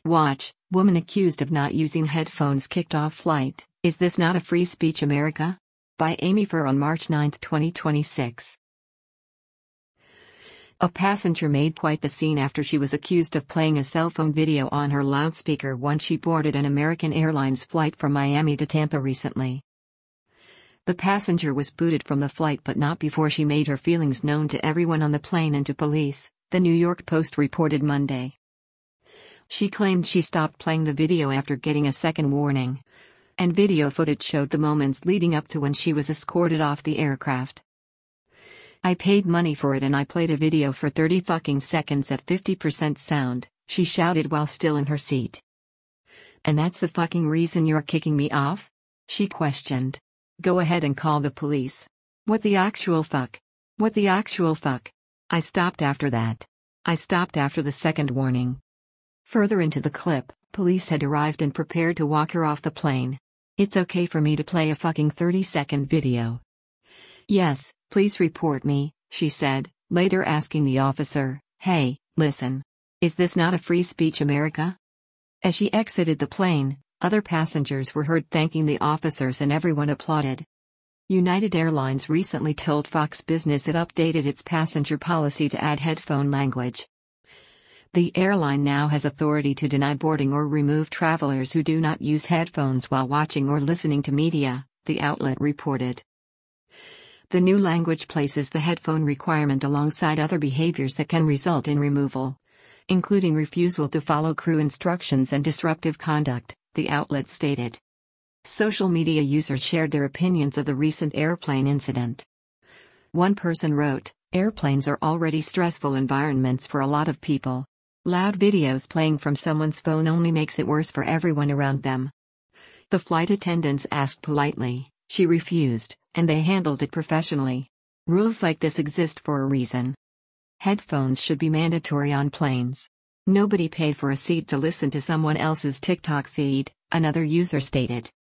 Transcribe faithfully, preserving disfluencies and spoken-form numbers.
Watch, woman accused of not using headphones kicked off flight. Is this not a free speech, America? By Amy Furr on March ninth, twenty twenty-six. A passenger made quite the scene after she was accused of playing a cell phone video on her loudspeaker once she boarded an American Airlines flight from Miami to Tampa recently. The passenger was booted from the flight, but not before she made her feelings known to everyone on the plane and to police, the New York Post reported Monday. She claimed she stopped playing the video after getting a second warning, and video footage showed the moments leading up to when she was escorted off the aircraft. "I paid money for it and I played a video for thirty fucking seconds at fifty percent sound," she shouted while still in her seat. "And that's the fucking reason you're kicking me off?" she questioned. "Go ahead and call the police." "What the actual fuck? What the actual fuck? I stopped after that. I stopped after the second warning." Further into the clip, police had arrived and prepared to walk her off the plane. "It's okay for me to play a fucking thirty second video." "Yes, please report me," she said, later asking the officer, "Hey, listen. Is this not a free speech, America?" As she exited the plane, other passengers were heard thanking the officers and everyone applauded. United Airlines recently told Fox Business it updated its passenger policy to add headphone language. The airline now has authority to deny boarding or remove travelers who do not use headphones while watching or listening to media, the outlet reported. The new language places the headphone requirement alongside other behaviors that can result in removal, including refusal to follow crew instructions and disruptive conduct, the outlet stated. Social media users shared their opinions of the recent airplane incident. One person wrote, "Airplanes are already stressful environments for a lot of people. Loud videos playing from someone's phone only makes it worse for everyone around them." The flight attendants asked politely, she refused, and they handled it professionally. Rules like this exist for a reason. Headphones should be mandatory on planes. Nobody paid for a seat to listen to someone else's TikTok feed, another user stated.